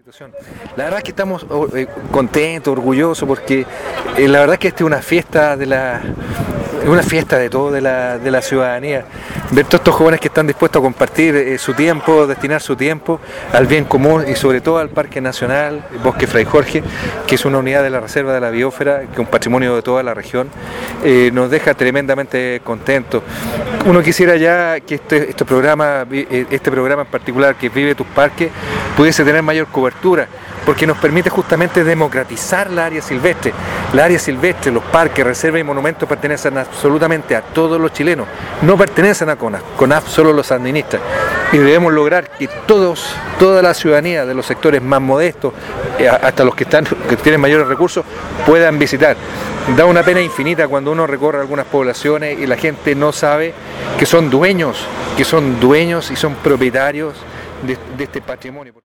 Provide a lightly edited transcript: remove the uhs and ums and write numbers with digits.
La verdad es que estamos contentos, orgullosos, porque la verdad es que esta es una fiesta de todo, de la ciudadanía. Ver todos estos jóvenes que están dispuestos a compartir su tiempo, destinar su tiempo al bien común y sobre todo al Parque Nacional Bosque Fray Jorge, que es una unidad de la Reserva de la Biosfera, que es un patrimonio de toda la región, nos deja tremendamente contentos. Uno quisiera ya que este programa en particular, que Vive tus Parques, pudiese tener mayor cobertura, porque nos permite justamente democratizar la área silvestre. La área silvestre, los parques, reservas y monumentos pertenecen absolutamente a todos los chilenos, no pertenecen a CONAF solo los administra, y debemos lograr que toda la ciudadanía de los sectores más modestos, hasta los que tienen mayores recursos, puedan visitar. Da una pena infinita cuando uno recorre algunas poblaciones y la gente no sabe que son dueños y son propietarios de este patrimonio.